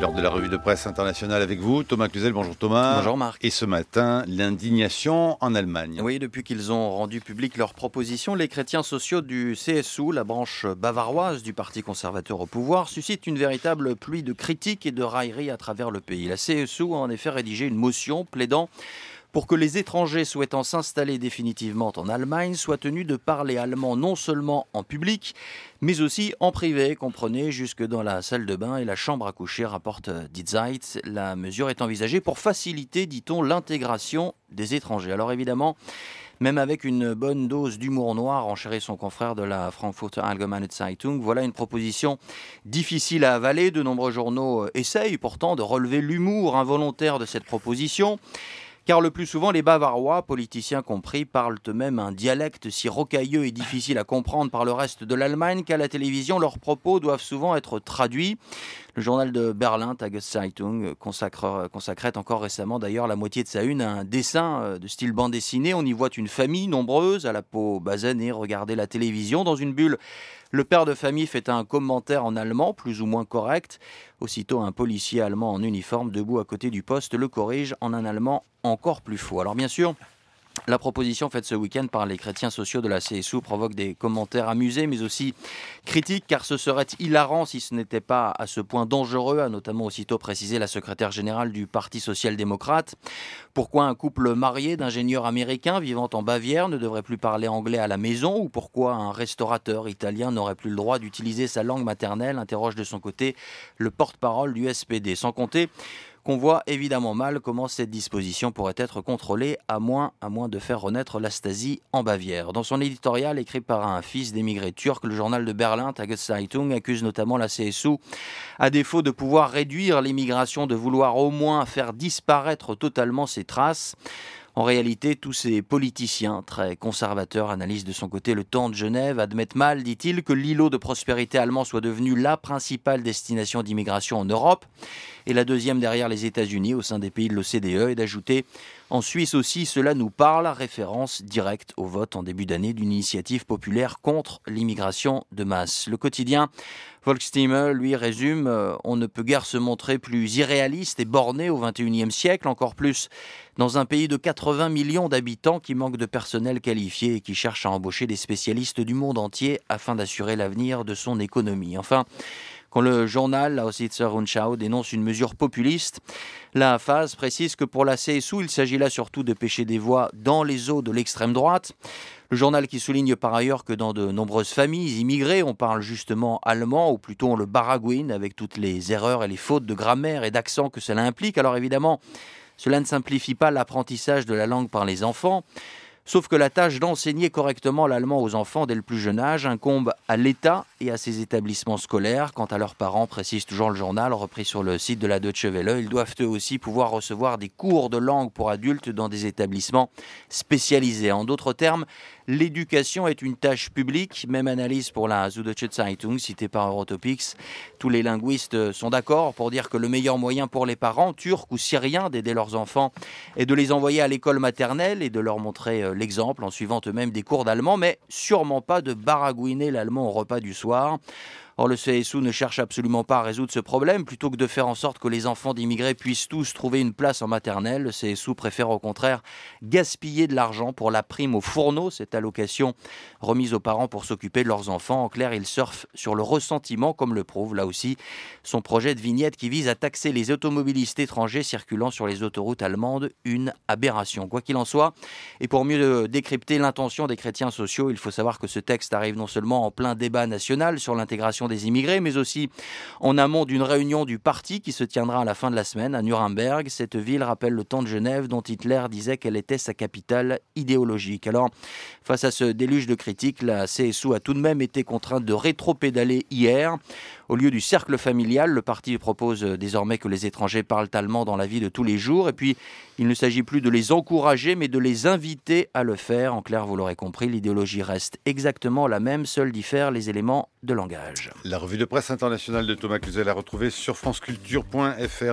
L'heure de la revue de presse internationale avec vous, Thomas Cluzel. Bonjour Thomas. Bonjour Marc. Et ce matin, l'indignation en Allemagne. Oui, depuis qu'ils ont rendu public leurs propositions, les chrétiens sociaux du CSU, la branche bavaroise du Parti conservateur au pouvoir, suscitent une véritable pluie de critiques et de railleries à travers le pays. La CSU a en effet rédigé une motion plaidant pour que les étrangers souhaitant s'installer définitivement en Allemagne soient tenus de parler allemand non seulement en public, mais aussi en privé, comprenez, jusque dans la salle de bain et la chambre à coucher, rapporte Die Zeit. La mesure est envisagée pour faciliter, dit-on, l'intégration des étrangers. Alors évidemment, même avec une bonne dose d'humour noir, enchérit son confrère de la Frankfurter Allgemeine Zeitung, voilà une proposition difficile à avaler. De nombreux journaux essayent pourtant de relever l'humour involontaire de cette proposition. Car le plus souvent, les Bavarois, politiciens compris, parlent eux-mêmes un dialecte si rocailleux et difficile à comprendre par le reste de l'Allemagne qu'à la télévision, leurs propos doivent souvent être traduits. Le journal de Berlin, Tageszeitung, consacrait encore récemment d'ailleurs la moitié de sa une à un dessin de style bande dessinée. On y voit une famille nombreuse, à la peau basanée, regarder la télévision dans une bulle. Le père de famille fait un commentaire en allemand, plus ou moins correct. Aussitôt, un policier allemand en uniforme, debout à côté du poste, le corrige en un allemand encore plus faux. Alors bien sûr, la proposition faite ce week-end par les chrétiens sociaux de la CSU provoque des commentaires amusés, mais aussi critiques, car ce serait hilarant si ce n'était pas à ce point dangereux, a notamment aussitôt précisé la secrétaire générale du Parti social-démocrate. Pourquoi un couple marié d'ingénieurs américains vivant en Bavière ne devrait plus parler anglais à la maison, ou pourquoi un restaurateur italien n'aurait plus le droit d'utiliser sa langue maternelle, interroge de son côté le porte-parole du SPD. Sans compter qu'on voit évidemment mal comment cette disposition pourrait être contrôlée, à moins de faire renaître la Stasi en Bavière. Dans son éditorial écrit par un fils d'émigrés turcs, le journal de Berlin, Tageszeitung, accuse notamment la CSU, à défaut de pouvoir réduire l'immigration, de vouloir au moins faire disparaître totalement ses traces. En réalité, tous ces politiciens très conservateurs analysent de son côté le temps de Genève, admettent mal, dit-il, que l'îlot de prospérité allemand soit devenu la principale destination d'immigration en Europe et la deuxième derrière les États-Unis au sein des pays de l'OCDE, et d'ajouter en Suisse aussi, cela nous parle, référence directe au vote en début d'année d'une initiative populaire contre l'immigration de masse. Le quotidien Volksstimme, lui, résume on ne peut guère se montrer plus irréaliste et borné au XXIe siècle, encore plus dans un pays de 80 millions d'habitants qui manque de personnel qualifié et qui cherche à embaucher des spécialistes du monde entier afin d'assurer l'avenir de son économie. Enfin, quand le journal, la Lausitzer Rundschau, dénonce une mesure populiste, la phase précise que pour la CSU, il s'agit là surtout de pêcher des voix dans les eaux de l'extrême droite. Le journal qui souligne par ailleurs que dans de nombreuses familles immigrées, on parle justement allemand, ou plutôt on le baragouine, avec toutes les erreurs et les fautes de grammaire et d'accent que cela implique. Alors évidemment, cela ne simplifie pas l'apprentissage de la langue par les enfants. Sauf que la tâche d'enseigner correctement l'allemand aux enfants dès le plus jeune âge incombe à l'État et à ses établissements scolaires. Quant à leurs parents, précise toujours le journal, repris sur le site de la Deutsche Welle, ils doivent eux aussi pouvoir recevoir des cours de langue pour adultes dans des établissements spécialisés. En d'autres termes, l'éducation est une tâche publique, même analyse pour la Süddeutsche Zeitung, citée par Eurotopics. Tous les linguistes sont d'accord pour dire que le meilleur moyen pour les parents, turcs ou syriens, d'aider leurs enfants est de les envoyer à l'école maternelle et de leur montrer l'exemple en suivant eux-mêmes des cours d'allemand, mais sûrement pas de baragouiner l'allemand au repas du soir. Or, le CSU ne cherche absolument pas à résoudre ce problème. Plutôt que de faire en sorte que les enfants d'immigrés puissent tous trouver une place en maternelle, le CSU préfère au contraire gaspiller de l'argent pour la prime au fourneau, cette allocation remise aux parents pour s'occuper de leurs enfants. En clair, il surfe sur le ressentiment, comme le prouve là aussi son projet de vignette qui vise à taxer les automobilistes étrangers circulant sur les autoroutes allemandes, une aberration. Quoi qu'il en soit, et pour mieux décrypter l'intention des chrétiens sociaux, il faut savoir que ce texte arrive non seulement en plein débat national sur l'intégration des immigrés, mais aussi en amont d'une réunion du parti qui se tiendra à la fin de la semaine à Nuremberg. Cette ville rappelle le temps de Genève dont Hitler disait qu'elle était sa capitale idéologique. Alors, face à ce déluge de critiques, la CSU a tout de même été contrainte de rétropédaler hier. Au lieu du cercle familial, le parti propose désormais que les étrangers parlent allemand dans la vie de tous les jours. Et puis, il ne s'agit plus de les encourager, mais de les inviter à le faire. En clair, vous l'aurez compris, l'idéologie reste exactement la même, seuls diffèrent les éléments de langage. La revue de presse internationale de Thomas Cluzel à retrouver sur franceculture.fr.